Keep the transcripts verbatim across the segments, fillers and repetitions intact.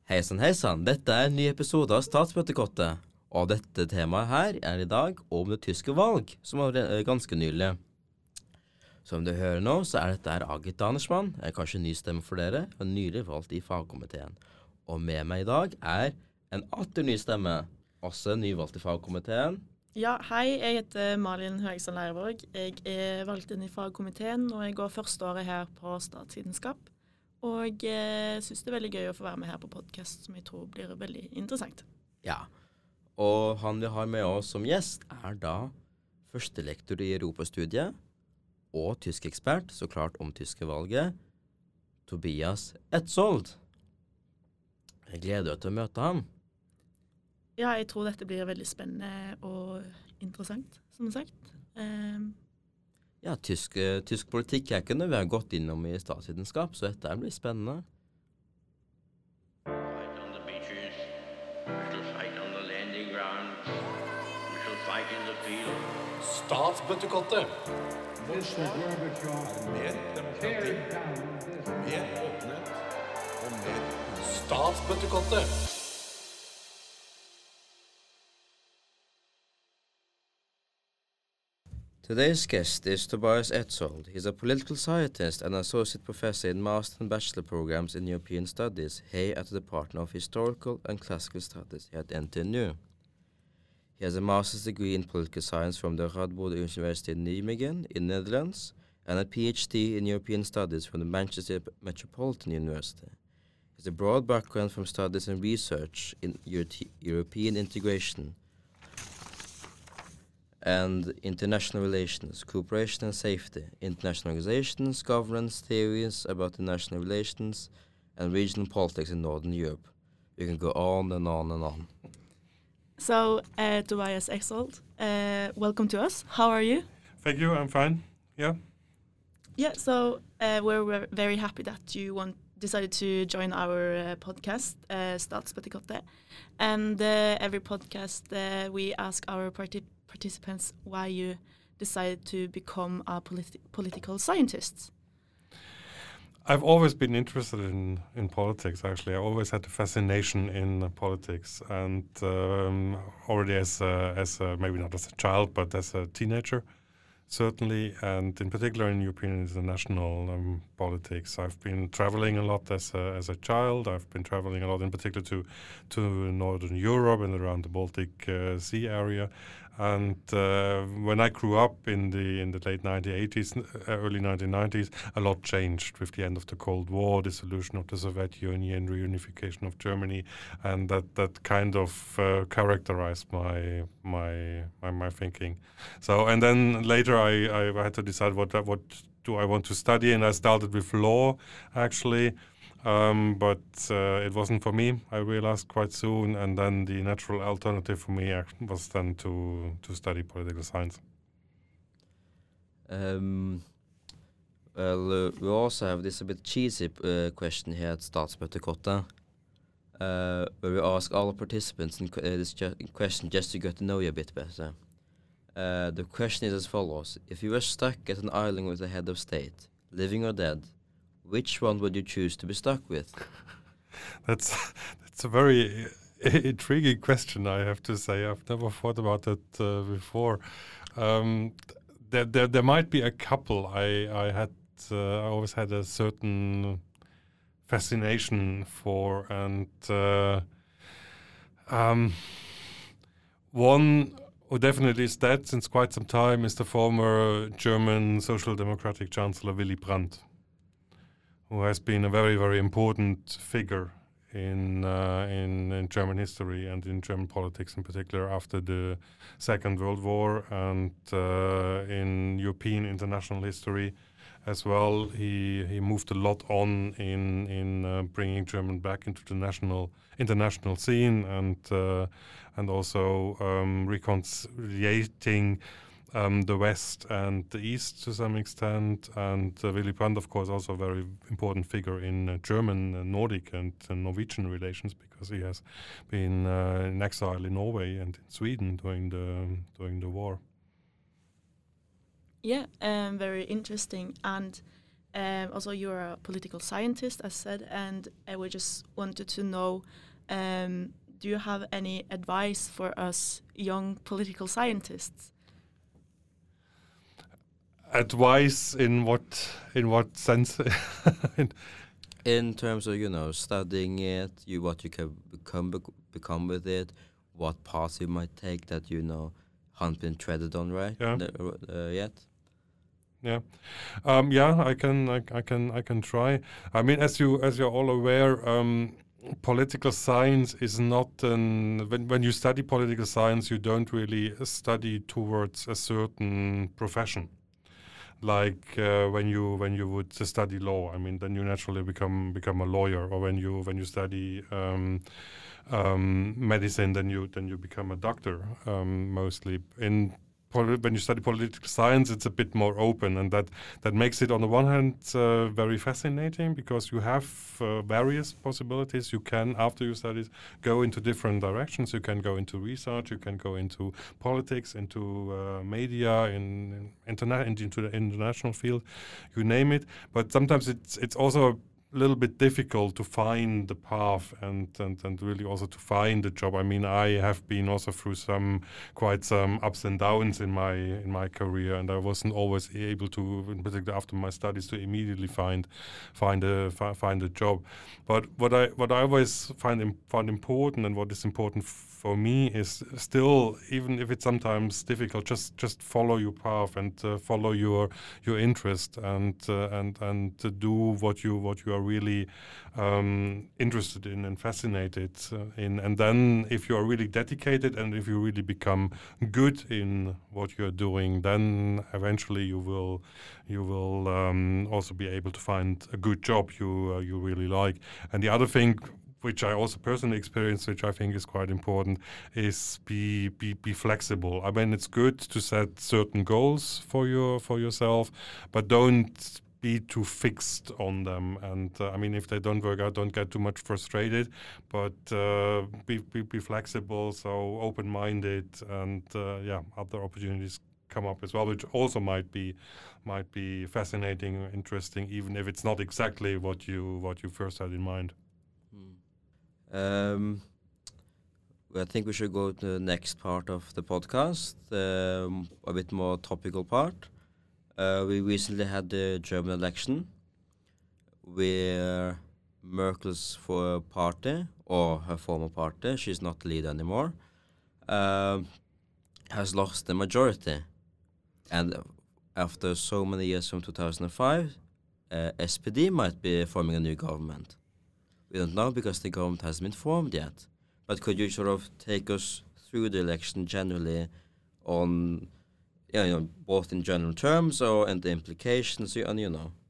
Hei sann, hei sann. Dette er en ny episode av Statsbøttekottet. Og dette temaet her er i dag om det tyske valg, som var eh, ganske nylig. Som du hører nå, så er dette her Agit Danersmann. Jeg er kanskje ny stemme for dere, og nylig valgt i fagkomiteen. Og med meg i dag er en atter ny stemme, også nyvalgt i fagkomiteen. Ja, hei, jeg heter Malin Høgesand Leirvåg. Jeg er valgt inn i fagkomiteen, og jeg går første året her på statsvitenskap. Og jeg synes det er veldig gøy å få være med her på podcast, som jeg tror blir veldig interessant. Ja, og han vi har med oss som gjest er da førstelektor i Europastudiet og tysk ekspert, så klart om tyske valget, Tobias Etzold. Jeg gleder meg til å møte ham. Ja, jeg tror dette blir veldig spennende og interessant, som sagt. Um, Ja, tysk, uh, tysk politikk er ikke noe vi har gått innom i statsvitenskap, så dette blir spennende. Fight on the beaches, we shall fight on the landing grounds, we shall fight in the field. Statsbøttekottet. Mister Gorbachev, Mer tear demokrati, down this mer åpenhet og mer Statsbøttekottet. Today's guest is Tobias Etzold. He's a political scientist and associate professor in master and bachelor programs in European Studies here at the Department of Historical and Classical Studies here at N T N U. He has a master's degree in political science from the Radboud University in Nijmegen in Netherlands and a PhD in European Studies from the Manchester Metropolitan University. He has a broad background from studies and research in Euro- European integration and international relations, cooperation and safety, international organizations, governance, theories about international relations, and regional politics in Northern Europe. You can go on and on and on. so, uh, Tobias Etzold, uh, welcome to us. How are you? Thank you, I'm fine. Yeah. Yeah, so uh, we're ve- very happy that you want, decided to join our uh, podcast, uh, Statsbøttekottet. And uh, every podcast uh, we ask our parti- participants why you decided to become a politi- political scientist. I've always been interested in, in politics, actually. I always had a fascination in uh, politics. And um, already as, a, as a, maybe not as a child, but as a teenager, certainly. And in particular in European and international um, politics. I've been traveling a lot as a, as a child. I've been traveling a lot in particular to, to Northern Europe and around the Baltic uh, Sea area. And uh, when I grew up in the in the late nineteen eighties, uh, early nineteen nineties, a lot changed with the end of the Cold War, dissolution of the Soviet Union, reunification of Germany, and that, that kind of uh, characterized my, my my my thinking. So and then later I, I had to decide what what do I want to study, and I started with law actually. Um, but uh, it wasn't for me, I realized quite soon, and then the natural alternative for me act- was then to, to study political science. Um, well, uh, we also have this a bit cheesy uh, question here at Statsbøttekottet, uh, where we ask all the participants in, qu- uh, this ju- question just to get to know you a bit better. Uh, the question is as follows. If you were stuck at an island with a head of state, living or dead, which one would you choose to be stuck with? That's that's a very uh, intriguing question, I have to say. I've never thought about that uh, before. Um, there, there there might be a couple. I I had uh, I always had a certain fascination for, and uh, um, one who definitely is dead since quite some time is the former German Social Democratic Chancellor Willy Brandt, who has been a very, very important figure in, uh, in in German history and in German politics in particular after the Second World War, and uh, in European international history as well. He he moved a lot on in in uh, bringing German back into the national international scene, and uh, and also um, reconciliating Um, the West and the East to some extent, and uh, Willy Brandt, of course, also a very important figure in uh, German, uh, Nordic and uh, Norwegian relations, because he has been uh, in exile in Norway and in Sweden during the during the war. Yeah, um, very interesting. And um, also you're a political scientist, as said, and uh, we just wanted to know, um, do you have any advice for us young political scientists? Advice in what in what sense? in, In terms of, you know, studying it, you what you can become bec- become with it, what paths you might take that, you know, haven't been treaded on right Yeah. n- uh, yet. Yeah, um, yeah, I can, I, I can, I can try. I mean, as you, as you're all aware, um, political science is not an. When when you study political science, you don't really study towards a certain profession. Like uh, when you when you would study law, I mean, then you naturally become become a lawyer. Or when you when you study um, um, medicine, then you then you become a doctor. Um, mostly in poli- when you study political science, it's a bit more open, and that that makes it on the one hand uh, very fascinating because you have uh, various possibilities. You can, after your studies, go into different directions. You can go into research. You can go into politics, into uh, media, in, in interna- into the international field, you name it. But sometimes it's it's also a little bit difficult to find the path and, and, and really also to find a job. I mean, I have been also through some quite some ups and downs in my in my career, and I wasn't always able to, in particular after my studies, to immediately find find a fi- find a job. But what I what I always find im- find important, and what is important f- for me is still, even if it's sometimes difficult, just just follow your path and uh, follow your your interest and uh, and and to do what you what you are really um, interested in and fascinated uh, in. And then if you are really dedicated and if you really become good in what you're doing, then eventually you will you will um, also be able to find a good job you uh, you really like. And the other thing, which I also personally experienced, which I think is quite important, is be be be flexible. I mean, it's good to set certain goals for your for yourself, but don't be too fixed on them. And uh, I mean, if they don't work out, don't get too much frustrated, but uh, be, be be flexible, so open-minded, and uh, yeah, other opportunities come up as well, which also might be might be fascinating or interesting, even if it's not exactly what you what you first had in mind. Um, I think we should go to the next part of the podcast, um, a bit more topical part. Uh, we recently had the German election, where Merkel's for party, or her former party, she's not the leader anymore, um, has lost the majority. And after so many years from two thousand five, uh, S P D might be forming a new government. We don't know because the government hasn't been formed yet. But could you sort of take us through the election generally on, you know, both in general terms or and the implications and, you know,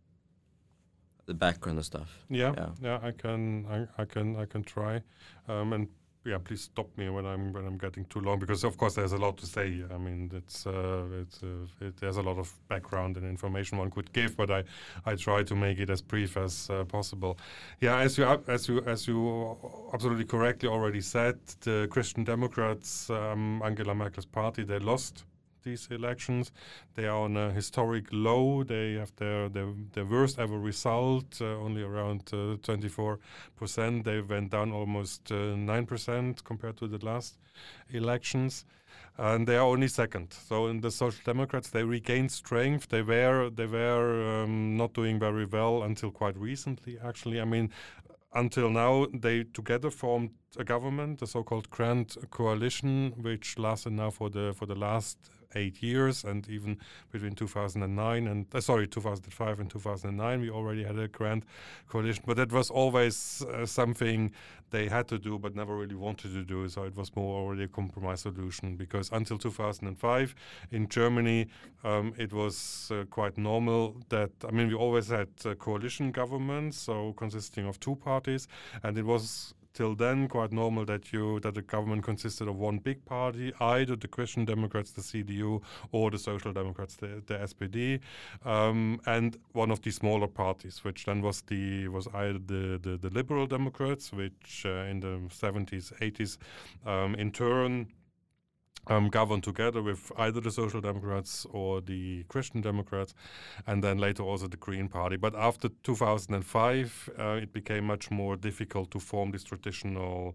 the background and stuff? Yeah, Yeah. yeah, I can, I, I can, I can try, um, and yeah, please stop me when I'm when I'm getting too long, because of course there's a lot to say. I mean, it's uh, it's uh, it, there's a lot of background and information one could give, but I, I try to make it as brief as uh, possible. Yeah, as you as you as you absolutely correctly already said, the Christian Democrats, um, Angela Merkel's party, they lost these elections. They are on a historic low. They have their their, their worst ever result, uh, only around uh, twenty-four percent. They went down almost uh, nine percent compared to the last elections. And they are only second. So in the Social Democrats, they regained strength. They were they were um, not doing very well until quite recently, actually. I mean, until now, they together formed a government, the so-called Grand Coalition, which lasted now for the for the last eight years, and even between two thousand nine and uh, sorry, two thousand five and two thousand nine, we already had a Grand Coalition. But that was always uh, something they had to do, but never really wanted to do. So it was more already a compromise solution, because until two thousand five in Germany, um, it was uh, quite normal that, I mean, we always had uh, coalition governments, so consisting of two parties, and it was till then quite normal that you that the government consisted of one big party, either the Christian Democrats, the C D U, or the Social Democrats, the, the S P D, um, and one of the smaller parties, which then was the was either the the, the Liberal Democrats, which uh, in the seventies, eighties, um, in turn Um, govern together with either the Social Democrats or the Christian Democrats, and then later also the Green Party. But after two thousand five, uh, it became much more difficult to form this traditional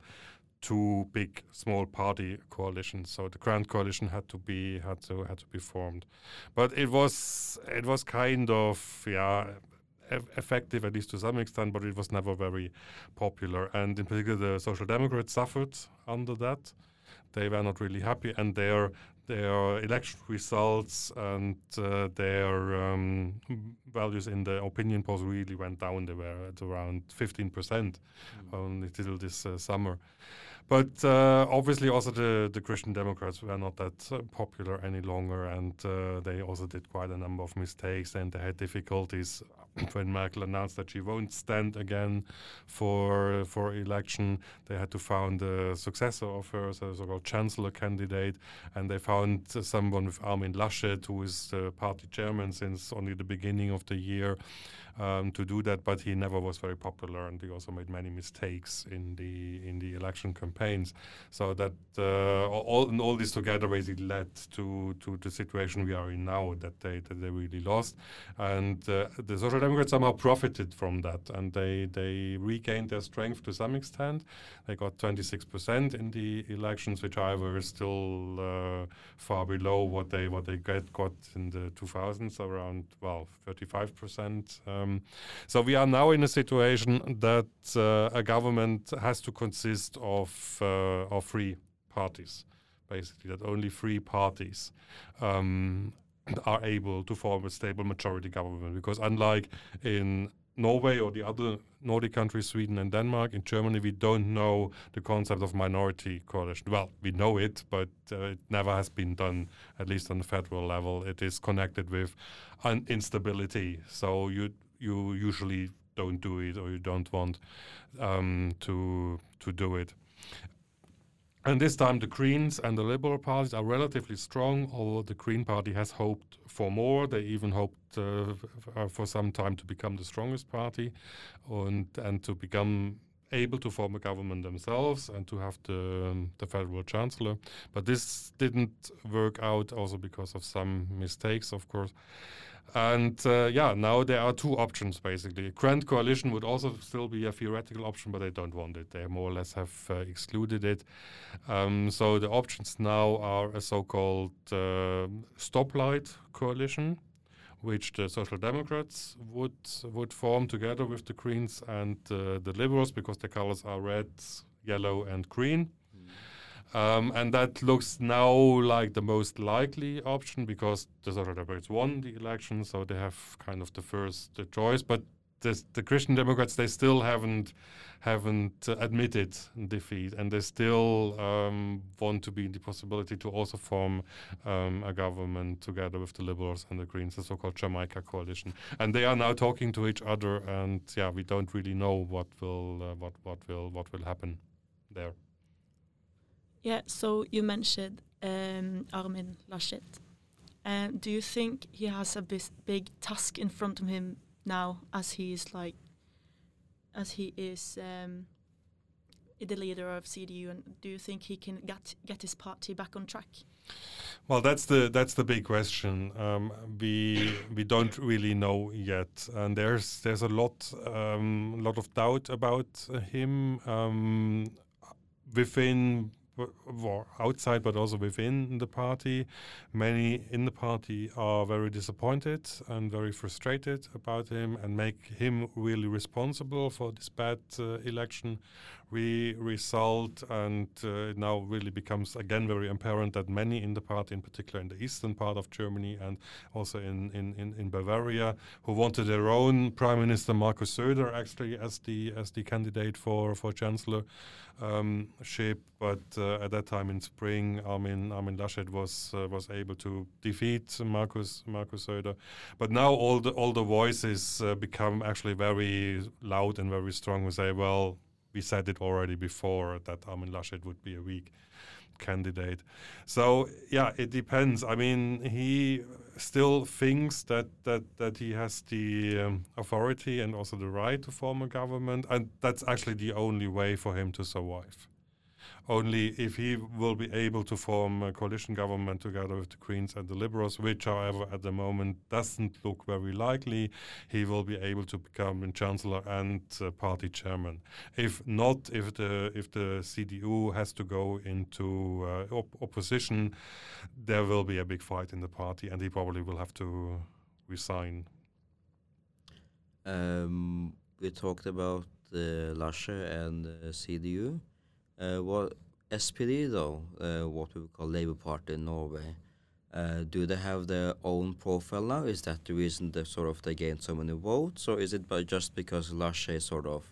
two big small party coalitions. So the Grand Coalition had to be had to had to be formed. But it was it was kind of yeah. effective, at least to some extent, but it was never very popular. And in particular, the Social Democrats suffered under that. They were not really happy, and their their election results and uh, their um, values in the opinion polls really went down. They were at around fifteen percent mm. only till this uh, summer. But uh, obviously also the, the Christian Democrats were not that uh, popular any longer, and uh, they also did quite a number of mistakes, and they had difficulties when Merkel announced that she won't stand again for for election. They had to find a successor of her, so a so-called chancellor candidate, and they found uh, someone with Armin Laschet, who is the party chairman since only the beginning of the year, um, to do that. But he never was very popular, and he also made many mistakes in the in the election campaigns. So that uh, all and all this together basically led to to the situation we are in now, that they that they really lost, and uh, the Social Democrats somehow profited from that, and they they regained their strength to some extent. They got twenty-six percent in the elections, which however is still uh, far below what they what they get got in the two thousands, around well thirty-five percent. Um, so we are now in a situation that uh, a government has to consist of uh, of three parties, basically, that only three parties Um, are able to form a stable majority government, because unlike in Norway or the other Nordic countries, Sweden and Denmark, in Germany we don't know the concept of minority coalition. Well, we know it, but uh, it never has been done, at least on the federal level. It is connected with un- instability, so you you usually don't do it, or you don't want um, to to do it. And this time the Greens and the Liberal parties are relatively strong, although the Green Party has hoped for more. They even hoped uh, f- for some time to become the strongest party and, and to become able to form a government themselves and to have the, um, the federal chancellor. But this didn't work out, also because of some mistakes, of course. And uh, yeah, now there are two options, basically. A Grand Coalition would also still be a theoretical option, but they don't want it. They more or less have uh, excluded it. Um, so the options now are a so-called uh, stoplight coalition, which the Social Democrats would would form together with the Greens and uh, the Liberals, because the colors are red, yellow and green. Um, and that looks now like the most likely option, because the Social Democrats won the election, so they have kind of the first uh, choice. But this, the Christian Democrats, they still haven't haven't uh, admitted defeat, and they still um, want to be in the possibility to also form um, a government together with the Liberals and the Greens, the so-called Jamaica coalition. And they are now talking to each other, and yeah, we don't really know what will uh, what what will what will happen there. Yeah, so you mentioned um, Armin Laschet. Uh, do you think he has a bis- big task in front of him now, as he is like, as he is um, the leader of C D U, and do you think he can get get his party back on track? Well, that's the that's the big question. Um, we we don't really know yet, and there's there's a lot um, lot of doubt about him um, within. Or outside, but also within the party. Many in the party are very disappointed and very frustrated about him, and make him really responsible for this bad uh, election re- result. And uh, it now really becomes again very apparent that many in the party, in particular in the eastern part of Germany and also in, in, in, in Bavaria, who wanted their own Prime Minister Markus Söder actually as the as the candidate for for chancellorship. Um, but uh, at that time in spring, Armin Armin Laschet was uh, was able to defeat Markus Markus Söder. But now all the all the voices uh, become actually very loud and very strong. We say, well, we said it already before that Armin Laschet would be a weak candidate. So yeah, it depends. I mean, he still thinks that that that he has the um, authority and also the right to form a government, and that's actually the only way for him to survive. Only if he will be able to form a coalition government together with the Greens and the Liberals, which, however, at the moment doesn't look very likely, he will be able to become chancellor and uh, party chairman. If not, if the if the C D U has to go into uh, op- opposition, there will be a big fight in the party, and he probably will have to resign. Um, we talked about uh, Laschet and uh, C D U. Uh, what S P D though, uh, what we would call Labour Party in Norway, uh, do they have their own profile now? Is that the reason they sort of they gained so many votes, or is it by just because Laschet sort of?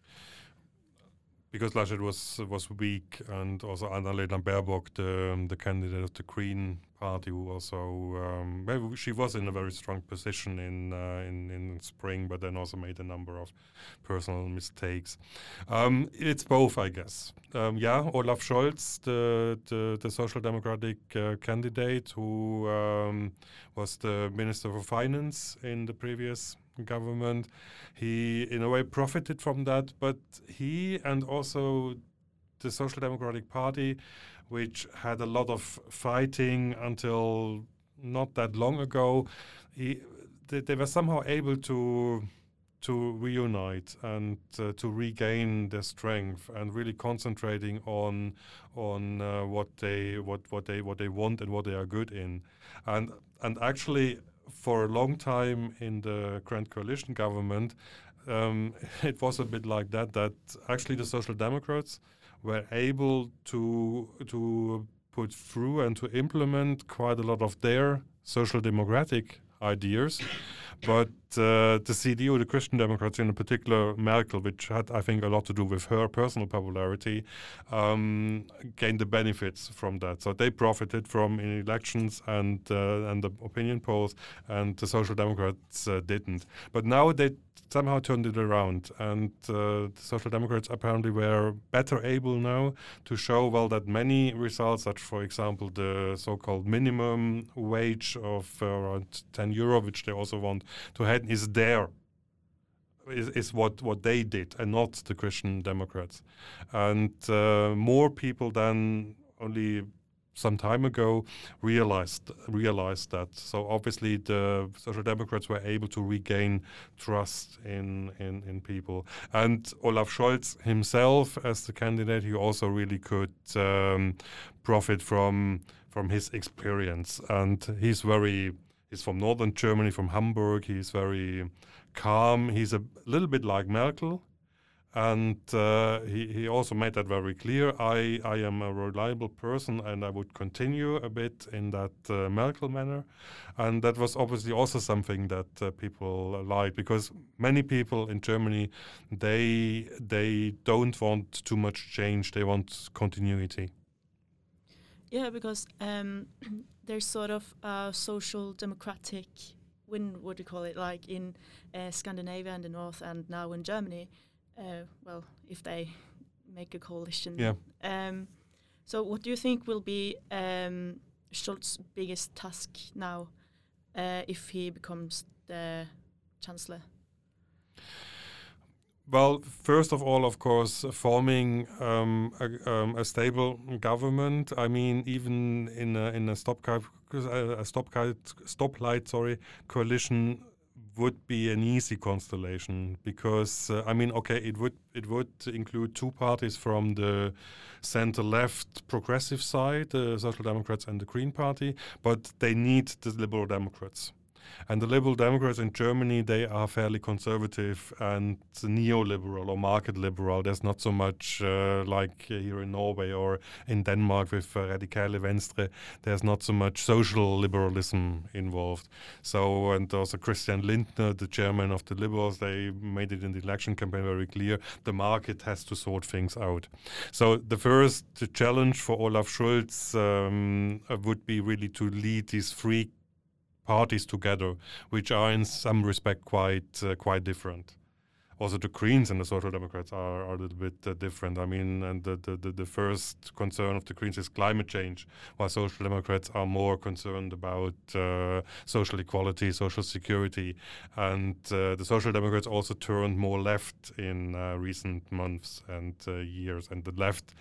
Because Laschet was was weak, and also Annalena Baerbock, the um, the candidate of the Green Party, who also um, well, she was in a very strong position in uh, in in spring, but then also made a number of personal mistakes. Um, it's both, I guess. Um, yeah, Olaf Scholz, the the, the Social Democratic uh, candidate, who um, was the Minister for Finance in the previous government, he in a way profited from that, but he and also the Social Democratic Party, which had a lot of fighting until not that long ago, he they, they were somehow able to to reunite and uh, to regain their strength and really concentrating on on uh, what they what what they what they want and what they are good in, and and actually. For a long time in the Grand Coalition government, um, it was a bit like that, that actually the Social Democrats were able to to put through and to implement quite a lot of their social democratic ideas. But uh, the C D U, the Christian Democrats, in particular Merkel, which had, I think, a lot to do with her personal popularity, um, gained the benefits from that. So they profited from in elections and uh, and the opinion polls, and the Social Democrats uh, didn't. But now they somehow turned it around, and uh, the Social Democrats apparently were better able now to show, well, that many results, such, for example, the so-called minimum wage of uh, around ten euro, which they also want to have, is there, is, is what, what they did, and not the Christian Democrats. And uh, more people than only some time ago realized realized that. So obviously the Social Democrats were able to regain trust in, in, in people. And Olaf Scholz himself, as the candidate, he also really could um, profit from from his experience. And he's very he's from northern Germany, from Hamburg. He's very calm. He's a little bit like Merkel. And uh, he, he also made that very clear. I, I am a reliable person, and I would continue a bit in that uh, Merkel manner. And that was obviously also something that uh, people liked, because many people in Germany, they they don't want too much change. They want continuity. Yeah, because um, there's sort of a social democratic wind, what do you call it, like in uh, Scandinavia and the north, and now in Germany. Uh, well, if they make a coalition. Yeah. Um, so what do you think will be um, Scholz's biggest task now uh, if he becomes the chancellor? Well, first of all, of course, forming um, a, um, a stable government. I mean, even in a, in a stopgap, a stopgap, stoplight, sorry, coalition would be an easy constellation, because uh, I mean, okay, it would it would include two parties from the center-left progressive side, the Social Democrats and the Green Party, but they need the Liberal Democrats. And the Liberal Democrats in Germany, they are fairly conservative and neoliberal or market liberal. There's not so much uh, like here in Norway or in Denmark with uh, Radikale Venstre. There's not so much social liberalism involved. So, and also Christian Lindner, the chairman of the Liberals, they made it in the election campaign very clear. The market has to sort things out. So the first challenge for Olaf Scholz um, would be really to lead these three parties together, which are in some respect quite uh, quite different. Also, the Greens and the Social Democrats are, are a little bit uh, different. I mean, and the, the, the, the first concern of the Greens is climate change, while Social Democrats are more concerned about uh, social equality, social security. And uh, the Social Democrats also turned more left in uh, recent months and uh, years. And the left,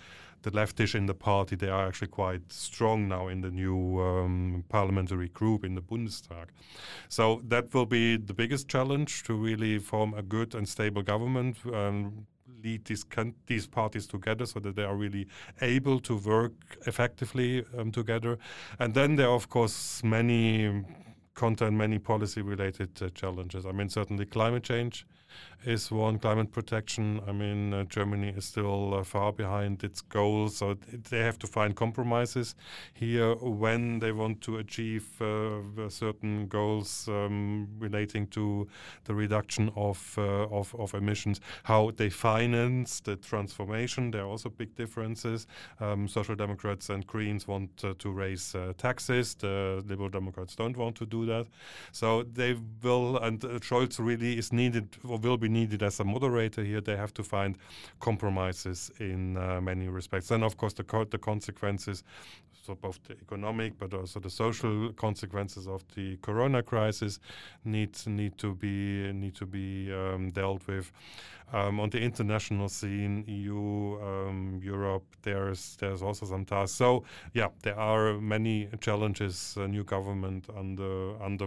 the leftish in the party, they are actually quite strong now in the new um, parliamentary group in the Bundestag. So that will be the biggest challenge, to really form a good and stable government and lead these these parties together so that they are really able to work effectively um, together. And then there are, of course, many content, many policy-related uh, challenges. I mean, certainly climate change is one, climate protection. I mean, uh, Germany is still uh, far behind its goals, so th- they have to find compromises here when they want to achieve uh, certain goals um, relating to the reduction of, uh, of of emissions. How they finance the transformation, there are also big differences. Um, Social Democrats and Greens want uh, to raise uh, taxes. The Liberal Democrats don't want to do that. So they will, and uh, Scholz really is needed, or will be needed as a moderator here. They have to find compromises in uh, many respects. And of course, the co- the consequences, so both the economic but also the social consequences of the Corona crisis, need need to be need to be um, dealt with. Um, on the international scene, E U, um, Europe, there's there's also some tasks. So yeah, there are many challenges. A new government under under.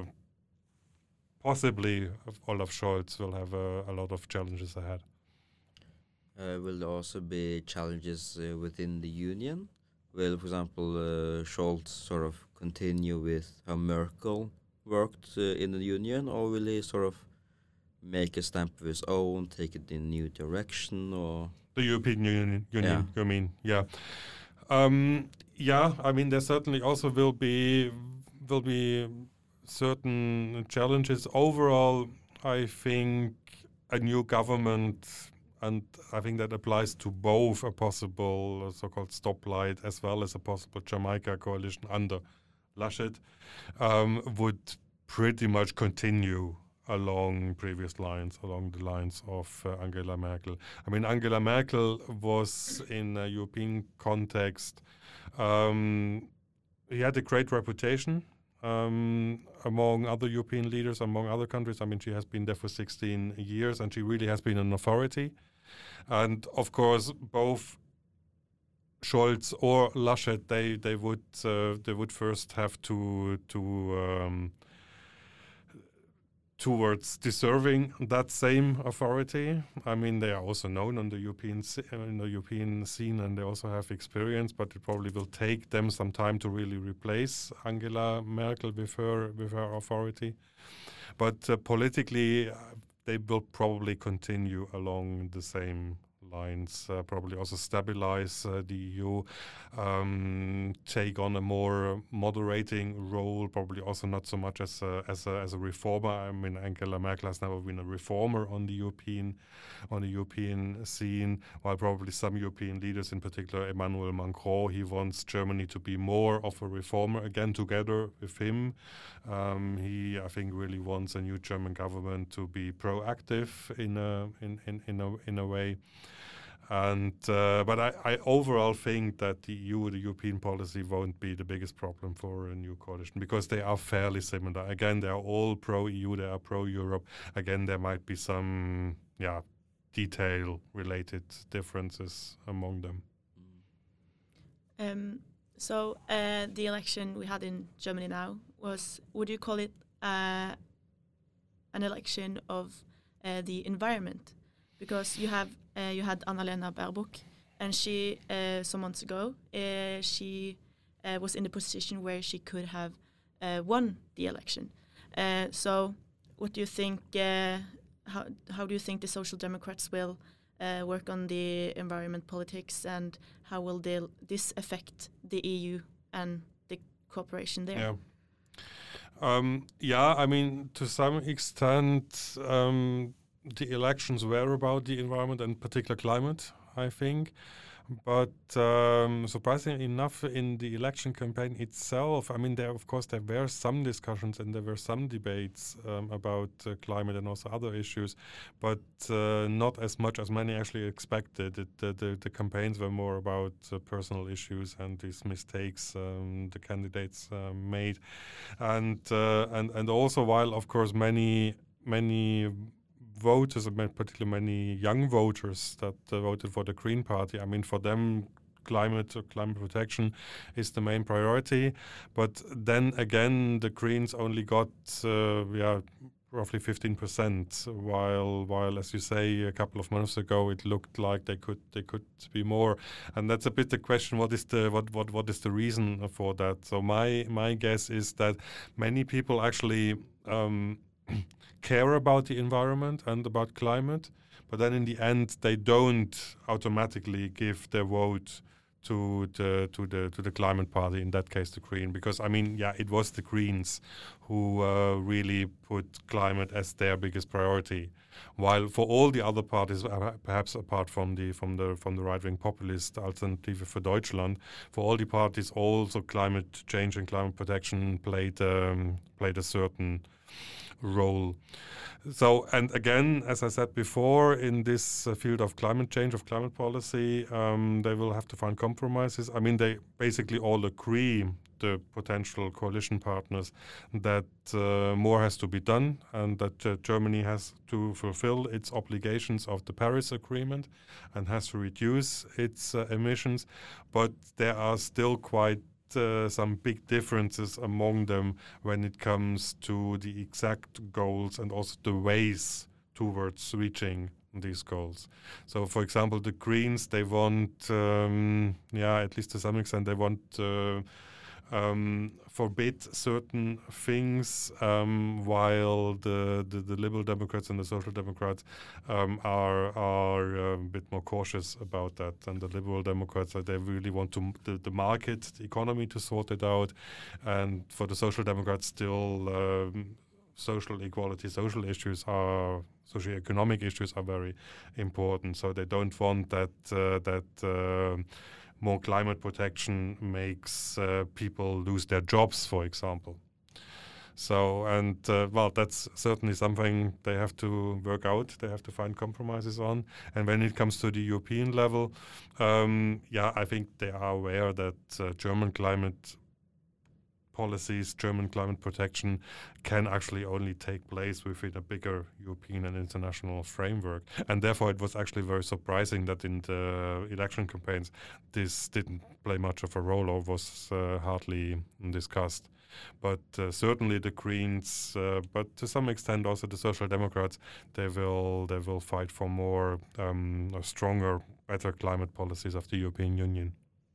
Possibly Olaf Scholz will have a, a lot of challenges ahead. Uh, will there also be challenges uh, within the union? Will, for example, uh, Scholz sort of continue with how Merkel worked uh, in the union, or will he sort of make a stamp of his own, take it in a new direction, or the European Union? Union, Yeah. you mean? Yeah, um, yeah. I mean, there certainly also will be will be. certain challenges. Overall, I think a new government, and I think that applies to both a possible so-called stoplight as well as a possible Jamaica coalition under Laschet, um, would pretty much continue along previous lines, along the lines of uh, Angela Merkel. I mean, Angela Merkel was, in a European context, um, he had a great reputation Um, among other European leaders, among other countries. I mean, she has been there for sixteen years, and she really has been an authority. And of course, both Scholz or Laschet, they they would uh, they would first have to to um, towards deserving that same authority. I mean, they are also known on the European in the European scene, and they also have experience. But it probably will take them some time to really replace Angela Merkel with her with her authority. But uh, politically, uh, they will probably continue along the same lines. Uh, probably also stabilize uh, the E U, um, take on a more moderating role. Probably also not so much as a, as a, as a reformer. I mean, Angela Merkel has never been a reformer on the European on the European scene. While probably some European leaders, in particular Emmanuel Macron, he wants Germany to be more of a reformer again. Together with him, um, he I think really wants a new German government to be proactive in a in in in a in a way. And uh, but I, I overall think that the E U, the European policy, won't be the biggest problem for a new coalition, because they are fairly similar. Again, they are all pro-E U, they are pro-Europe. Again, there might be some, yeah, detail-related differences among them. Um, so uh, the election we had in Germany now was, would you call it uh, an election of uh, the environment? Because you have uh, you had Annalena Baerbock, and she uh, some months ago uh, she uh, was in the position where she could have uh, won the election. Uh, so, what do you think? Uh, how how do you think the Social Democrats will uh, work on the environment politics, and how will they, this affect the E U and the cooperation there? Yeah. Um, yeah, I mean, to some extent. Um, The elections were about the environment and particular climate, I think. But um, surprisingly enough, in the election campaign itself, I mean, there of course there were some discussions and there were some debates um, about uh, climate and also other issues, but uh, not as much as many actually expected. It, uh, the, the campaigns were more about uh, personal issues and these mistakes um, the candidates uh, made, and uh, and and also while of course many many. voters, particularly many young voters that uh, voted for the Green Party, I mean, for them, climate or climate protection is the main priority. But then again, the Greens only got uh, yeah. roughly fifteen percent, while while as you say a couple of months ago it looked like they could they could be more, and that's a bit the question: what is the what what what is the reason for that? So my my guess is that many people actually um, care about the environment and about climate, but then in the end they don't automatically give their vote to the to the to the climate party, in that case the Green, because I mean yeah it was the Greens who uh, really put climate as their biggest priority, while for all the other parties, uh, perhaps apart from the from the from the right-wing populist Alternative für Deutschland, for all the parties also climate change and climate protection played um, played a certain role. So, and again, as I said before, in this uh, field of climate change, of climate policy, um, they will have to find compromises. I mean, they basically all agree, the potential coalition partners, that uh, more has to be done and that uh, Germany has to fulfill its obligations of the Paris Agreement and has to reduce its uh, emissions. But there are still quite Uh, some big differences among them when it comes to the exact goals and also the ways towards reaching these goals. So, for example, the Greens, they want, um, yeah, at least to some extent, they want uh, um, forbid certain things, um, while the, the, the Liberal Democrats and the Social Democrats um, are are a bit more cautious about that. And the Liberal Democrats, uh, they really want to m- the, the market, the economy to sort it out. And for the Social Democrats, still um, social equality, social issues are, socio-economic issues are very important. So they don't want that uh, that. Uh, more climate protection makes uh, people lose their jobs, for example. So, and uh, well, that's certainly something they have to work out. They have to find compromises on. And when it comes to the European level, um, yeah, I think they are aware that uh, German climate policies, German climate protection can actually only take place within a bigger European and international framework. And therefore it was actually very surprising that in the election campaigns this didn't play much of a role or was uh, hardly discussed. But uh, certainly the Greens, uh, but to some extent also the Social Democrats, they will they will fight for more, um, stronger, better climate policies of the European Union.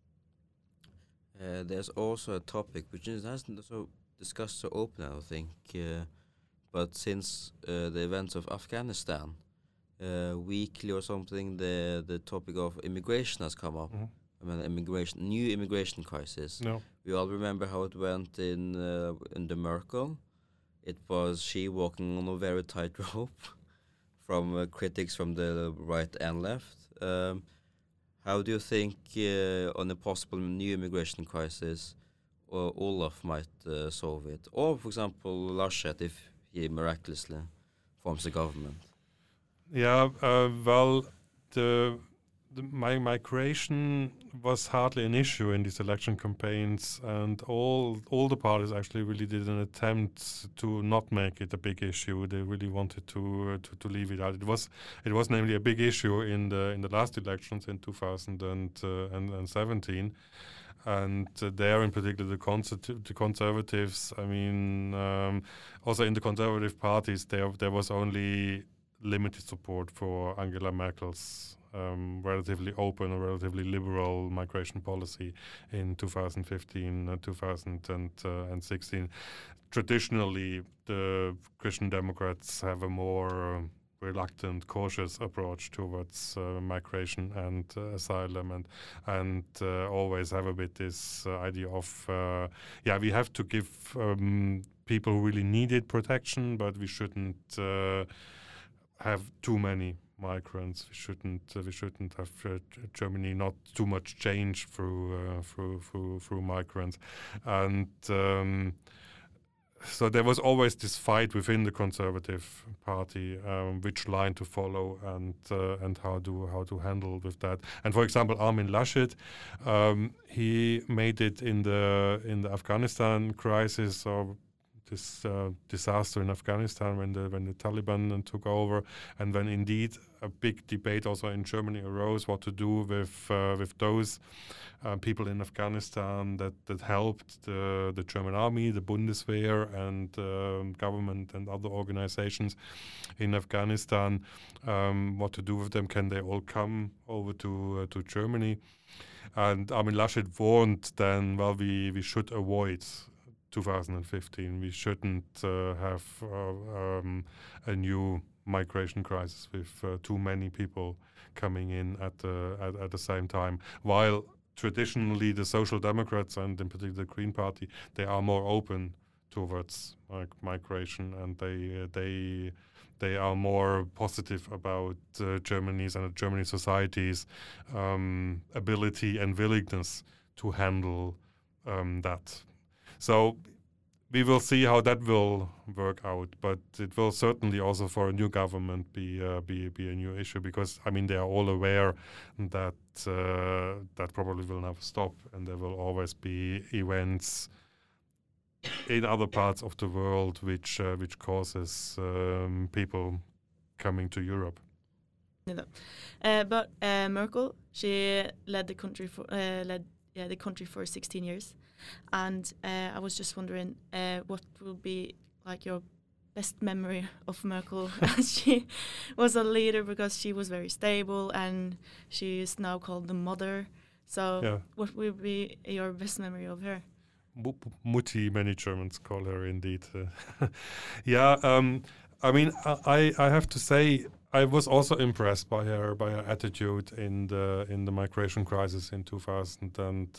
Uh, there's also a topic which is hasn't so discussed so open, I think, uh, but since uh, the events of Afghanistan, uh, weekly or something, the the topic of immigration has come up. Mhm. I mean, immigration, new immigration crisis. No. We all remember how it went in uh, in the Merkel. It was she walking on a very tight rope from uh, critics from the right and left. Um, How do you think uh, on a possible new immigration crisis uh, Olaf might uh, solve it? Or, for example, Laschet, if he miraculously forms a government? Yeah, uh, well, the, the my migration was hardly an issue in these election campaigns, and all all the parties actually really did an attempt to not make it a big issue. They really wanted to uh, to, to leave it out. It was it was namely a big issue in the in the last elections in two thousand seventeen. And uh, there, in particular, the, conserv- the conservatives. I mean, um, also in the conservative parties, there there was only limited support for Angela Merkel's um, relatively open or relatively liberal migration policy in two thousand fifteen and two thousand sixteen. Traditionally, the Christian Democrats have a more uh, reluctant, cautious approach towards uh, migration and uh, asylum, and and uh, always have a bit this uh, idea of uh, yeah, we have to give um, people who really needed protection, but we shouldn't uh, have too many migrants. We shouldn't uh, we shouldn't have uh, Germany not too much change through uh, through through through migrants, and. Um, So there was always this fight within the Conservative Party, um, which line to follow and uh, and how to how to handle with that. And for example, Armin Laschet, um, he made it in the in the Afghanistan crisis, or this uh, disaster in Afghanistan when the when the Taliban took over, and when indeed a big debate also in Germany arose what to do with uh, with those uh, people in Afghanistan that that helped the the German army, the Bundeswehr, and um, government and other organizations in Afghanistan. Um, what to do with them? Can they all come over to uh, to Germany? And Armin Laschet warned then, well, we, we should avoid two thousand fifteen. We shouldn't uh, have uh, um, a new migration crisis with uh, too many people coming in at the, at, at the same time. While traditionally the Social Democrats and in particular the Green Party, they are more open towards uh, migration, and they uh, they they are more positive about uh, Germany's and German society's um, ability and willingness to handle um, that. So we will see how that will work out, but it will certainly also for a new government be uh, be be a new issue, because I mean they are all aware that uh, that probably will never stop, and there will always be events in other parts of the world which uh, which causes um, people coming to Europe. Uh, but uh, Merkel, she led the country for uh, led yeah, the country for sixteen years, and uh, I was just wondering uh, what will be like your best memory of Merkel as she was a leader, because she was very stable and she is now called the mother. So Yeah. what will be your best memory of her? M- Mutti, many Germans call her indeed. Uh, yeah, um, I mean, I, I have to say, I was also impressed by her by her attitude in the in the migration crisis in two thousand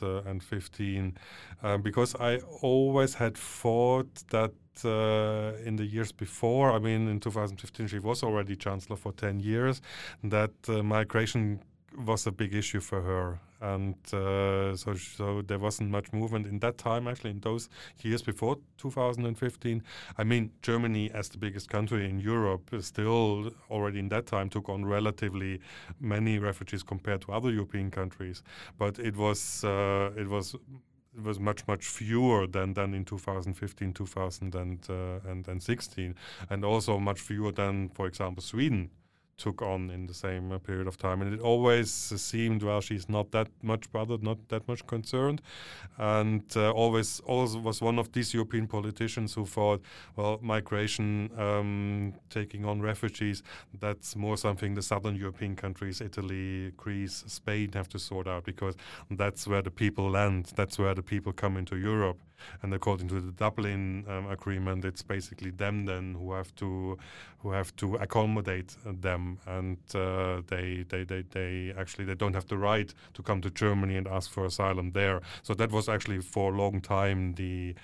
fifteen, um, because I always had thought that uh, in the years before, I mean, in two thousand fifteen she was already chancellor for ten years, that uh, migration was a big issue for her, and uh, so so there wasn't much movement in that time. Actually, in those years before two thousand fifteen, I mean, Germany as the biggest country in Europe still already in that time took on relatively many refugees compared to other European countries, but it was uh, it was. It was much, much fewer than, than in two thousand fifteen, two thousand sixteen, and also much fewer than, for example, Sweden took on in the same uh, period of time. And it always uh, seemed, well, she's not that much bothered, not that much concerned, and uh, always also was one of these European politicians who thought, well, migration, um, taking on refugees, that's more something the southern European countries, Italy, Greece, Spain, have to sort out, because that's where the people land, that's where the people come into Europe. And according to the Dublin um, agreement, it's basically them then who have to who have to accommodate uh, them, and uh, they, they they they actually they don't have the right to come to Germany and ask for asylum there. So that was actually for a long time the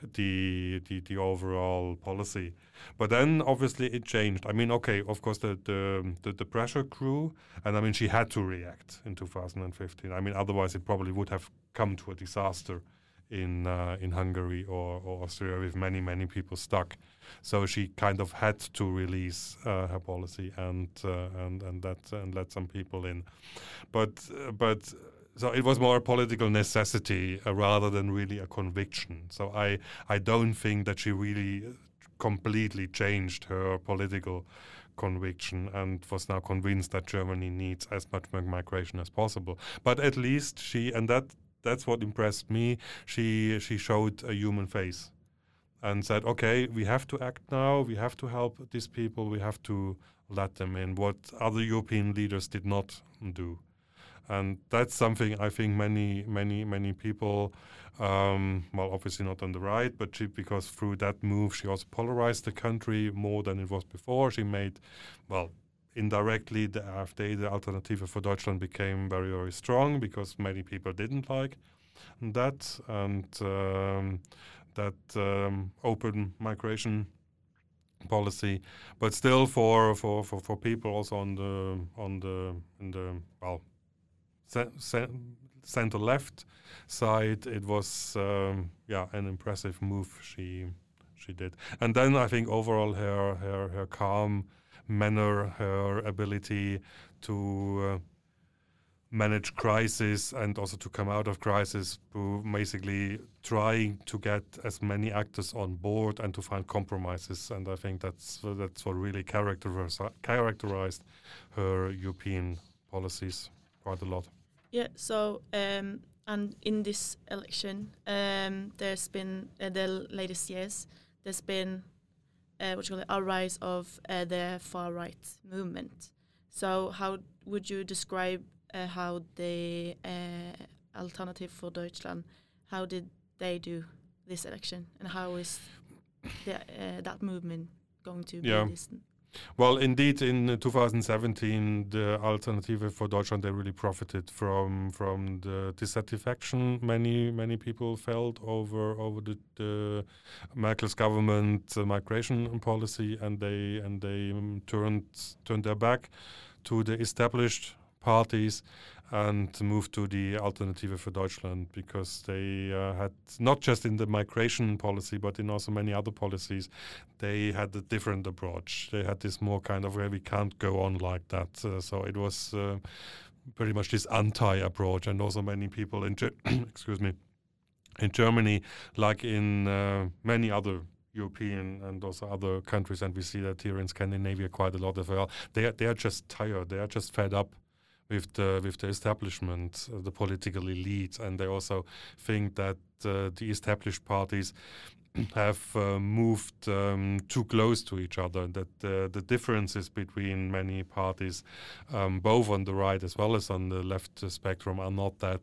the the, the overall policy. But then obviously it changed. I mean, okay, of course the the, the the pressure grew, and I mean she had to react in two thousand fifteen. I mean, otherwise it probably would have come to a disaster in uh, in Hungary or, or Austria with many, many people stuck. So she kind of had to release uh, her policy and uh, and and that and let some people in. But uh, but so it was more a political necessity uh, rather than really a conviction. So I I don't think that she really completely changed her political conviction and was now convinced that Germany needs as much migration as possible. But at least she, and that that's what impressed me, she she showed a human face and said, okay, we have to act now, we have to help these people, we have to let them in, what other European leaders did not do. And that's something I think many, many, many people, um, well, obviously not on the right, but she, because through that move, she also polarized the country more than it was before. She made, well, indirectly, the AfD, the Alternative for Deutschland, became very, very strong because many people didn't like that, and um, that um, open migration policy. But still, for, for, for, for people also on the on the in the well center left side, it was um, yeah an impressive move she she did. And then I think overall her her her calm manner, her ability to uh, manage crisis and also to come out of crisis, to basically trying to get as many actors on board and to find compromises. And I think that's uh, that's what really characterized characterized her European policies quite a lot. Yeah. So, um, and in this election, um, there's been uh, the latest years. There's been uh, what you call it, a rise of uh, the far right movement. So, how would you describe uh, how the uh, Alternative for Deutschland, how did they do this election, and how is the, uh, that movement going to Yeah. be listened? Well, indeed, in uh, two thousand seventeen, the Alternative for Deutschland, they really profited from from the dissatisfaction many many people felt over over the, the Merkel's government uh, migration policy, and they and they um, turned turned their back to the established parties and moved to the Alternative for Deutschland, because they uh, had, not just in the migration policy, but in also many other policies, they had a different approach. They had this more kind of, where we can't go on like that. Uh, so it was uh, pretty much this anti-approach, and also many people in, Ge- excuse me, in Germany, like in uh, many other European and also other countries, and we see that here in Scandinavia quite a lot as well. They are, they are just tired. They are just fed up with the with the establishment, uh, the political elite, and they also think that uh, the established parties have uh, moved um, too close to each other. That uh, the differences between many parties, um, both on the right as well as on the left spectrum, are not that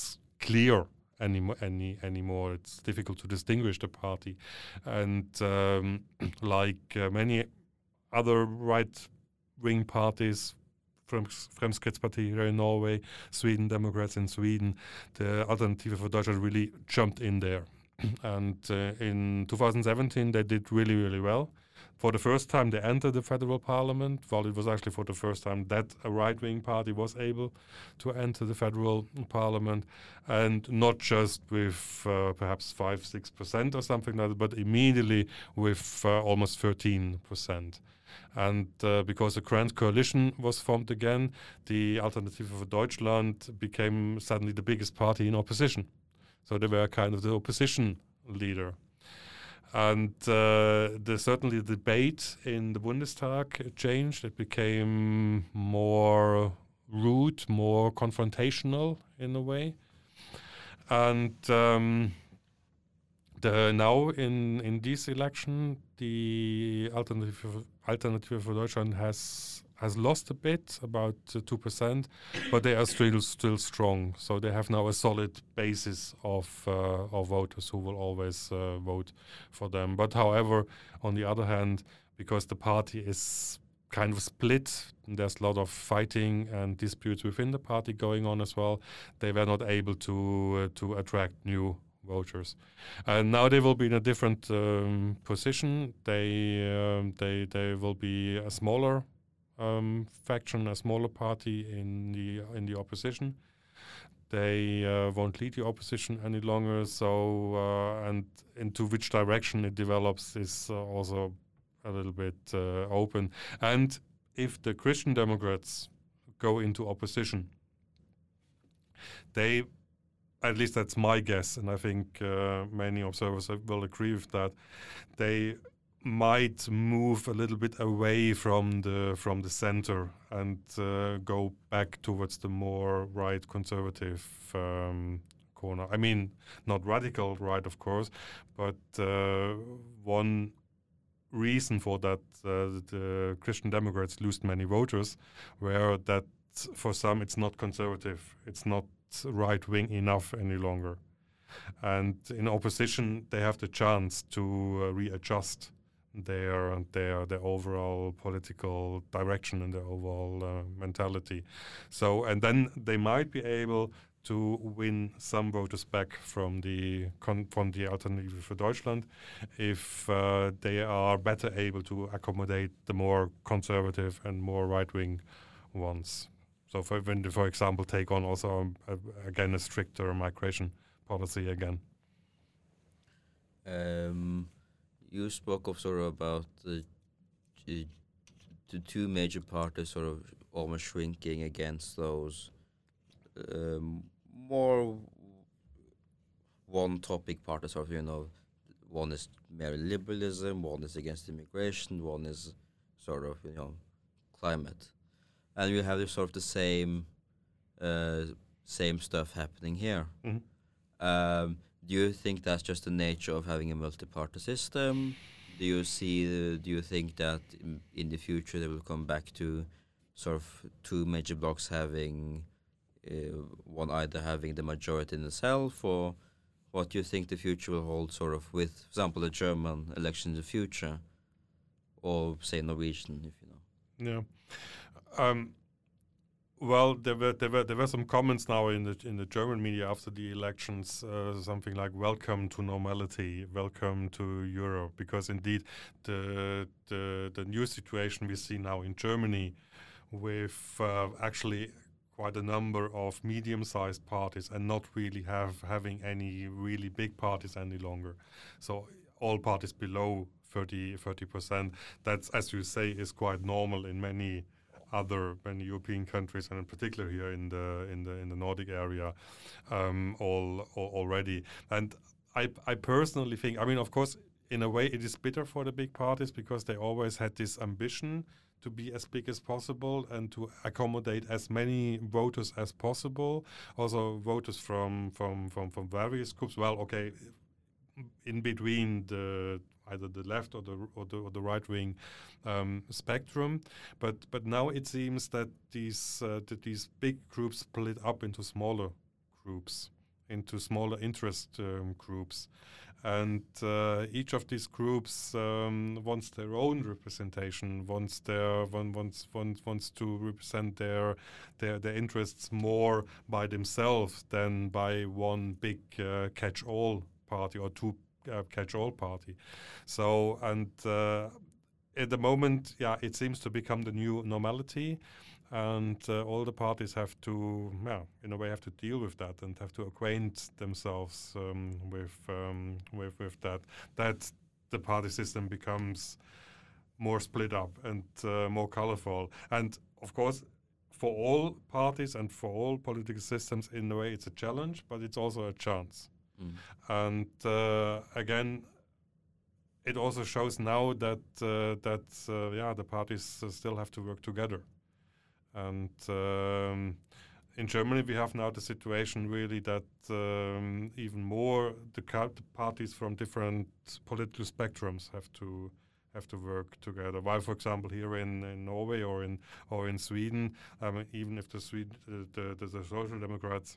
clear any any anymore. It's difficult to distinguish the party, and um, like uh, many other right-wing parties, Fremskrittspartiet here in Norway, Sweden Democrats in Sweden, the Alternative for Deutschland really jumped in there. And uh, in two thousand seventeen, they did really, really well. For the first time, they entered the federal parliament. Well, it was actually for the first time that a right-wing party was able to enter the federal parliament, and not just with uh, perhaps five, six percent or something like that, but immediately with uh, almost thirteen percent. And uh, because a grand coalition was formed again, the Alternative for Deutschland became suddenly the biggest party in opposition. So they were kind of the opposition leader. And uh, the, certainly the debate in the Bundestag changed. It became more rude, more confrontational in a way. And um, the, now in, in this election, the Alternative for, Alternative for Deutschland has has lost a bit, about uh, two percent, but they are still still strong. So they have now a solid basis of uh, of voters who will always uh, vote for them. But however, on the other hand, because the party is kind of split, there's a lot of fighting and disputes within the party going on as well, they were not able to uh, to attract new voters, and now they will be in a different um, position. They um, they they will be a smaller um, faction, a smaller party in the in the opposition. They uh, won't lead the opposition any longer. So uh, and into which direction it develops is uh, also a little bit uh, open. And if the Christian Democrats go into opposition, they, at least that's my guess, and I think uh, many observers will agree with that, they might move a little bit away from the from the center and uh, go back towards the more right conservative um, corner. I mean, not radical right, of course, but uh, one reason for that uh, the Christian Democrats lost many voters were that for some it's not conservative, it's not right-wing enough any longer. And in opposition, they have the chance to uh, readjust their their their overall political direction and their overall uh, mentality. So, and then they might be able to win some voters back from the con- from the Alternative for Deutschland if uh, they are better able to accommodate the more conservative and more right-wing ones. So, for, when they, for example, take on also um, a, again a stricter migration policy again. Um, you spoke of sort of about the, the the two major parties sort of almost shrinking against those um, more one topic parties of, you know, one is mere liberalism, one is against immigration, one is sort of, you know, climate. And you have the sort of the same uh, same stuff happening here. Mhm. Um, do you think that's just the nature of having a multi-party system? Do you see? The, do you think that in, in the future they will come back to sort of two major blocks having uh, one either having the majority in itself, or what do you think the future will hold? Sort of with, for example, the German election in the future, or say Norwegian, if you know. Yeah. Um, well, there were there were there were some comments now in the in the German media after the elections, uh, something like "Welcome to normality, welcome to Europe," because indeed the the the new situation we see now in Germany, with uh, actually quite a number of medium-sized parties and not really have having any really big parties any longer. So all parties below thirty percent. That's, as you say, is quite normal in many other many European countries, and in particular here in the in the in the Nordic area, um, all, all already. And I I personally think, I mean, of course, in a way, it is bitter for the big parties because they always had this ambition to be as big as possible and to accommodate as many voters as possible. Also, voters from from from, from various groups. Well, okay, in between the either the left or the or the, or the right wing um, spectrum, but but now it seems that these uh, that these big groups split up into smaller groups, into smaller interest um, groups, and uh, each of these groups um, wants their own representation, wants their one wants wants wants to represent their their their interests more by themselves than by one big uh, catch-all party or two uh, catch-all party. So, and uh, at the moment, yeah, it seems to become the new normality, and uh, all the parties have to, yeah, in a way, have to deal with that and have to acquaint themselves um, with, um, with with that. That the party system becomes more split up and uh, more colorful, and of course, for all parties and for all political systems, in a way, it's a challenge, but it's also a chance. Mm. And uh, again, it also shows now that uh, that uh, yeah, the parties uh, still have to work together. And um, in Germany, we have now the situation really that um, even more the, ca- the parties from different political spectrums have to have to work together. While, for example, here in, in Norway or in or in Sweden, um, even if the Sweden uh, the, the the Social Democrats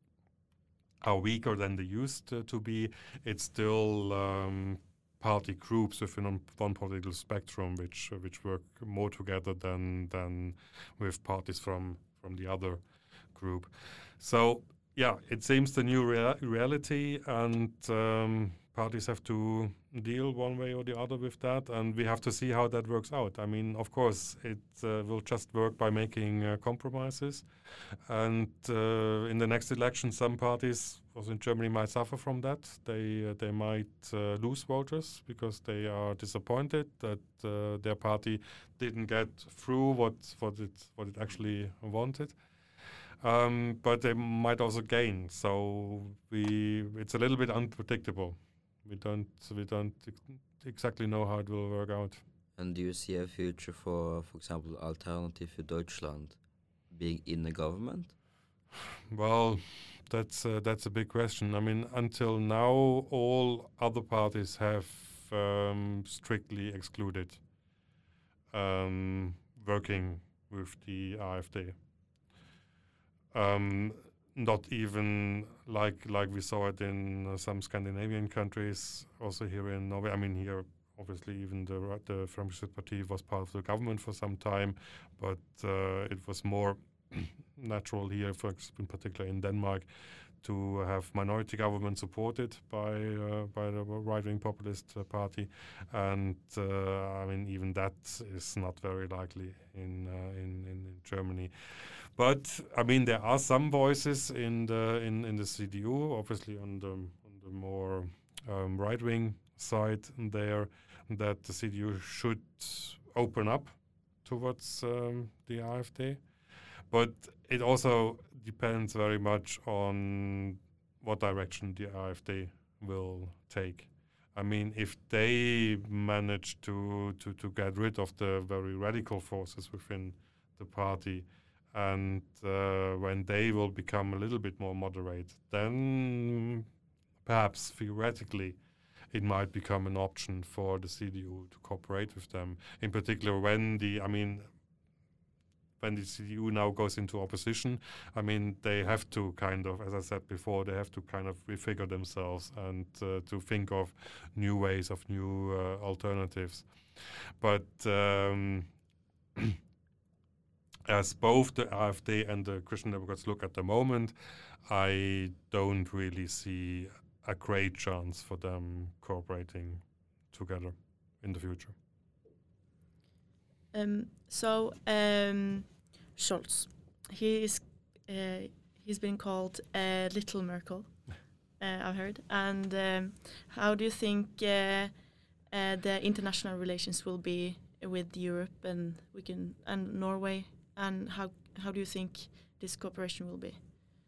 are weaker than they used uh, to be, it's still um, party groups within one political spectrum which uh, which work more together than than with parties from from the other group. So yeah, it seems the new rea- reality, and um, parties have to deal one way or the other with that, and we have to see how that works out. I mean, of course, it uh, will just work by making uh, compromises, and uh, in the next election, some parties, also in Germany, might suffer from that. They uh, they might uh, lose voters because they are disappointed that uh, their party didn't get through what what it what it actually wanted. Um, but they might also gain. So we it's a little bit unpredictable. We don't we don't ex- exactly know how it will work out. And do you see a future for, for example, Alternative für Deutschland being in the government? Well, that's uh, that's a big question. I mean, until now, all other parties have um, strictly excluded um, working with the AfD. Um, not even like like we saw it in uh, some Scandinavian countries, also here in Norway. I mean, here obviously even the ra- the Fremskrittspartiet was part of the government for some time, but uh, it was more natural here, for ex- in particular in Denmark, to have minority government supported by uh, by the right-wing populist uh, party, and uh, I mean even that is not very likely in, uh, in in in Germany. But I mean there are some voices in the in, in the C D U, obviously on the on the more um, right-wing side there, that the C D U should open up towards um, the AfD. but it also depends very much on what direction the AfD will take. I mean, if they manage to, to, to get rid of the very radical forces within the party, and uh, when they will become a little bit more moderate, then perhaps theoretically it might become an option for the C D U to cooperate with them. In particular, when the, I mean, when the C D U now goes into opposition, I mean, they have to kind of, as I said before, they have to kind of refigure themselves and uh, to think of new ways, of new uh, alternatives. But um, as both the AfD and the Christian Democrats look at the moment, I don't really see a great chance for them cooperating together in the future. Um, so um, Scholz, he is uh, he's been called uh, Little Merkel, uh, I've heard. And um, how do you think uh, uh, the international relations will be with Europe and we can and Norway? And how how do you think this cooperation will be?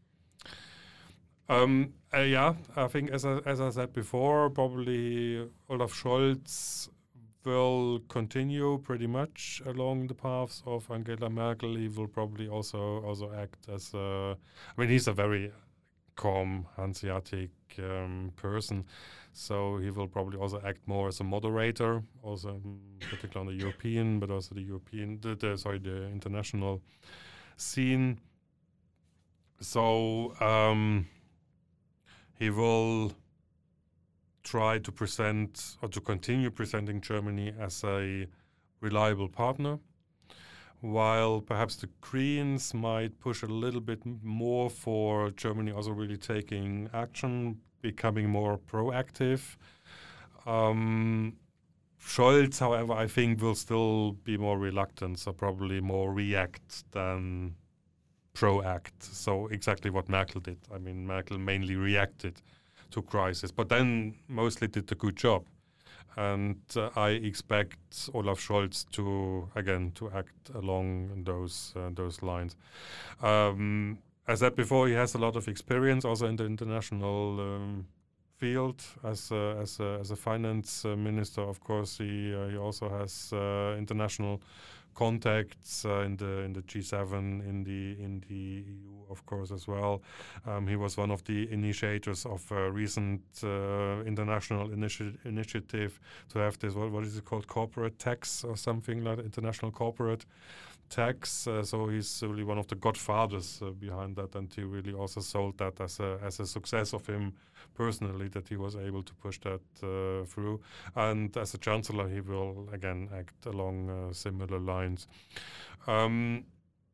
Um, uh, yeah, I think as I, as I said before, probably Olaf Scholz will continue pretty much along the paths of Angela Merkel. He will probably also also act as a, I mean, he's a very calm, Hanseatic um, person, so he will probably also act more as a moderator, also um, particularly on the European, but also the European, the, the sorry, the international scene. So um, he will try to present or to continue presenting Germany as a reliable partner, while perhaps the Greens might push a little bit m- more for Germany also really taking action, becoming more proactive. Um, Scholz, however, I think will still be more reluctant, so probably more react than proact. So exactly what Merkel did. I mean, Merkel mainly reacted to crisis, but then mostly did a good job. And uh, I expect Olaf Scholz to, again, to act along those uh, those lines. Um, as I said before, he has a lot of experience also in the international um, field as a, as a, as a finance uh, minister. Of course, he uh, he also has uh, international contacts uh, in the in the G seven, in the in the E U, of course, as well. Um, he was one of the initiators of a recent uh, international initi- initiative to have this, what, what is it called, corporate tax or something like that, international corporate tax. Uh, so he's really one of the godfathers uh, behind that, and he really also sold that as a as a success of him personally, that he was able to push that uh, through. And as a chancellor, he will again act along uh, similar lines. Um,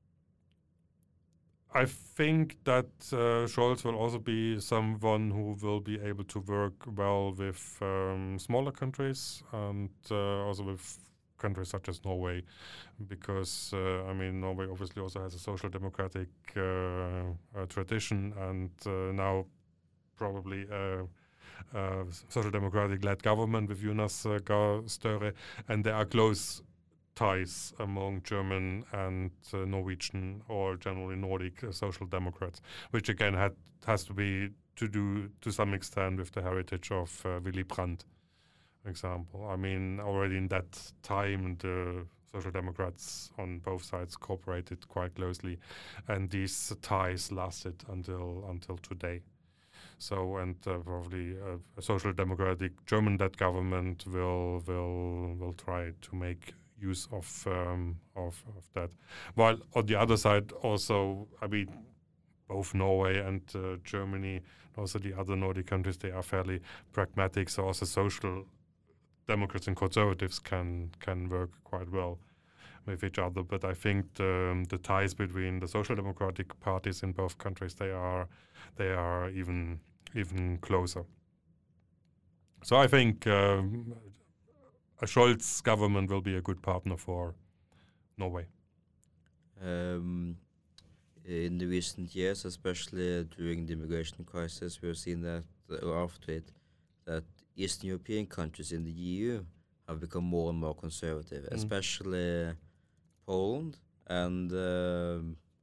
I think that uh, Scholz will also be someone who will be able to work well with um, smaller countries and uh, also with countries such as Norway, because uh, I mean, Norway obviously also has a social democratic uh, uh, tradition, and uh, now probably a uh, uh, social democratic led government with Jonas uh, Gahr Støre, and there are close ties among German and uh, Norwegian or generally Nordic uh, social democrats, which again had has to be to do to some extent with the heritage of uh, Willy Brandt, for example. I mean, already in that time, the Social Democrats on both sides cooperated quite closely, and these ties lasted until until today. So, and uh, probably uh, a Social Democratic German-led government will will will try to make use of um, of of that. While on the other side, also, I mean, both Norway and uh, Germany, also the other Nordic countries, they are fairly pragmatic. So also social Democrats and conservatives can can work quite well with each other. But I think the, um, the ties between the social democratic parties in both countries, they are they are even even closer. So I think um, a Scholz government will be a good partner for Norway. Um, in the recent years, especially during the immigration crisis, we have seen that, or after it, that Eastern European countries in the E U have become more and more conservative, Mm. especially Poland and um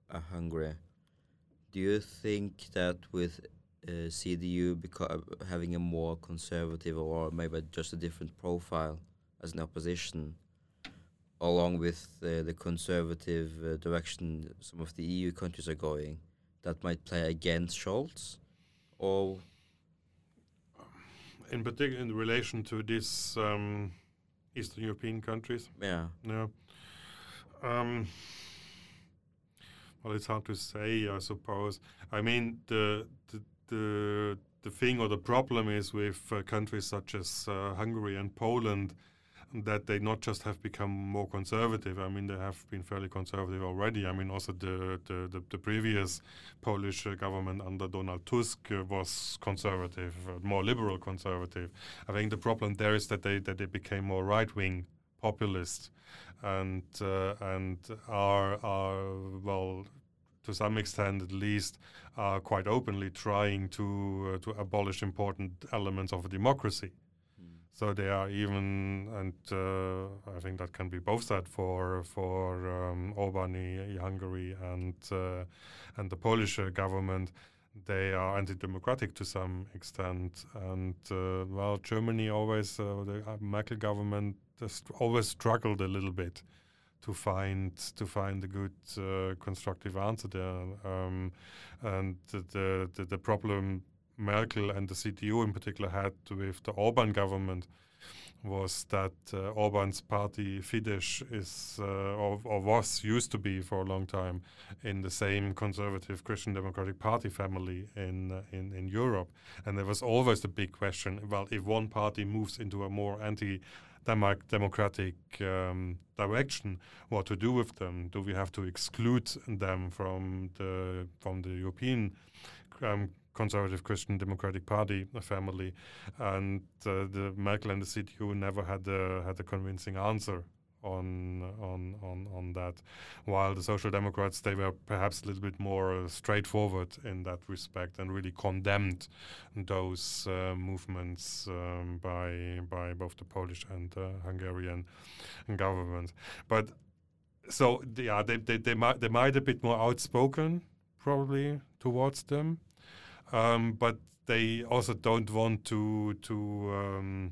uh, Hungary. Do you think that with uh, C D U beco- having a more conservative or maybe just a different profile as an opposition, along with uh, the conservative uh, direction some of the E U countries are going, that might play against Scholz? Or In particular, in relation to these um, Eastern European countries? yeah, Yeah. Um, well, it's hard to say, I suppose. I mean, the the the, the thing or the problem is with uh, countries such as uh, Hungary and Poland, that they not just have become more conservative. I mean, they have been fairly conservative already. I mean, also the the, the, the previous Polish uh, government under Donald Tusk uh, was conservative, uh, more liberal conservative. I think the problem there is that they that they became more right-wing populist, and uh, and are are well, to some extent at least, are quite openly trying to uh, to abolish important elements of democracy. So they are even, and uh, I think that can be both said for for um, Orban in Hungary and uh, and the Polish uh, government. They are anti-democratic to some extent, and uh, well, Germany always, uh, the uh, Merkel government just always struggled a little bit to find to find a good uh, constructive answer there, um, and the, the the problem Merkel and the C D U in particular had with the Orban government was that uh, Orban's party Fidesz is uh, or, or was used to be for a long time in the same conservative Christian Democratic Party family in uh, in in Europe, and there was always the big question: well, if one party moves into a more anti democratic um, direction, what to do with them? Do we have to exclude them from the from the European um, conservative Christian Democratic Party family? And uh, the Merkel and the C D U never had a had a convincing answer on on on on that, while the Social Democrats, they were perhaps a little bit more uh, straightforward in that respect and really condemned those uh, movements um, by by both the Polish and uh, Hungarian government. But so yeah, they they they might they might a bit more outspoken probably towards them. Um, but they also don't want to to um,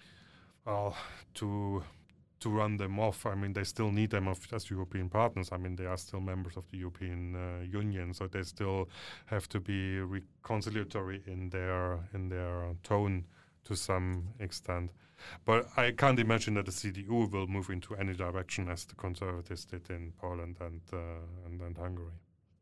uh, to to run them off. I mean, they still need them as European partners. I mean, they are still members of the European uh, Union, so they still have to be reconciliatory in their in their tone to some extent. But I can't imagine that the C D U will move into any direction as the Conservatives did in Poland and uh, and, and Hungary.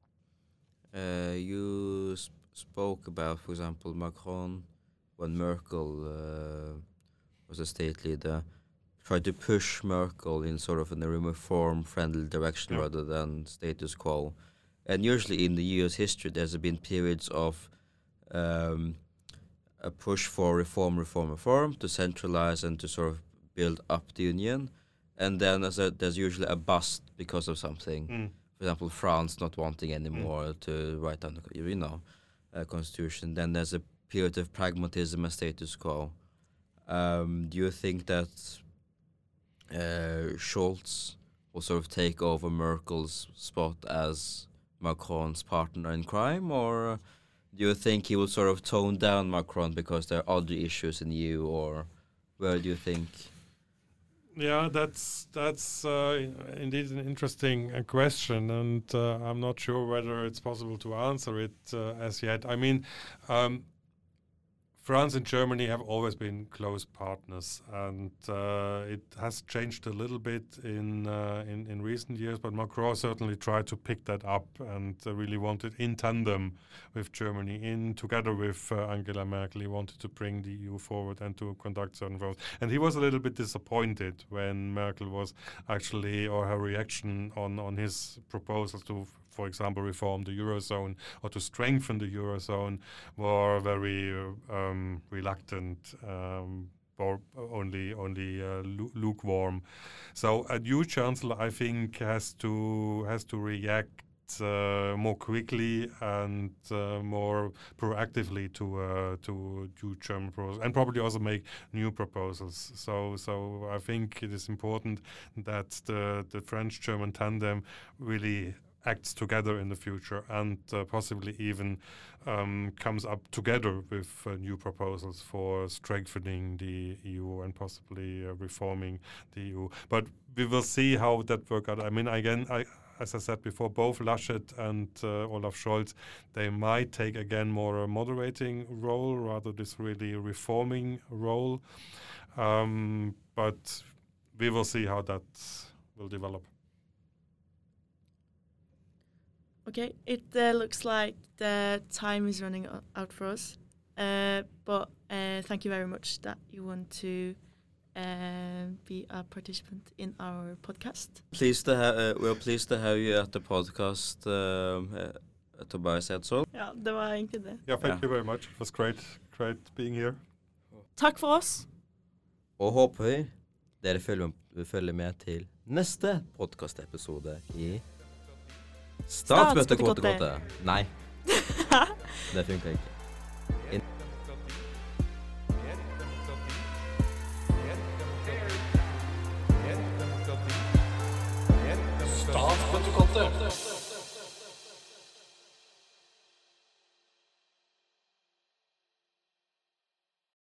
Uh, you sp- spoke about, for example, Macron when Merkel uh, was a state leader, tried to push Merkel in sort of in a reform-friendly direction Yeah. rather than status quo. And usually in the E U's history, there's been periods of um, a push for reform, reform, reform to centralize and to sort of build up the union. And then as a, there's usually a bust because of something. Mm. For example, France not wanting anymore mm. to write down the you know uh, constitution. Then there's a period of pragmatism and status quo. Um, do you think that uh, Scholz will sort of take over Merkel's spot as Macron's partner in crime, or do you think he will sort of tone down Macron because there are other issues in E U, or where do you think? Yeah, that's that's uh, indeed an interesting uh, question, and uh, I'm not sure whether it's possible to answer it uh, as yet. I mean, um, France and Germany have always been close partners, and uh, it has changed a little bit in, uh, in in recent years. But Macron certainly tried to pick that up and uh, really wanted, in tandem with Germany, in together with uh, Angela Merkel, he wanted to bring the E U forward and to conduct certain votes. And he was a little bit disappointed when Merkel was actually, or her reaction on on his proposals to, for example, reform the Eurozone or to strengthen the Eurozone, were very uh, um, reluctant um, or only only uh, lu- lukewarm. So a new chancellor, I think, has to has to react uh, more quickly and uh, more proactively to uh, to to German proposals, and probably also make new proposals. So so I think it is important that the the French-German tandem really acts together in the future and uh, possibly even um, comes up together with uh, new proposals for strengthening the E U and possibly uh, reforming the E U. But we will see how that works out. I mean, again, I, as I said before, both Laschet and uh, Olaf Scholz, they might take again more a moderating role rather this really reforming role. Um, but we will see how that will develop. Okay, it uh, looks like the time is running o- out for us, uh, but uh, thank you very much that you want to uh, be a participant in our podcast. Pleased to ha- uh, we're pleased to have you at the podcast, um, uh, Tobias Edsold. Ja, det var egentlig det. Yeah, thank Yeah. you very much. It was great, great being here. Takk for oss. Og håper vi dere følger, vil følge med til neste podcast-episode i Statsbøttekottekottet. Nei, det funker ikke. In- Statsbøttekottet.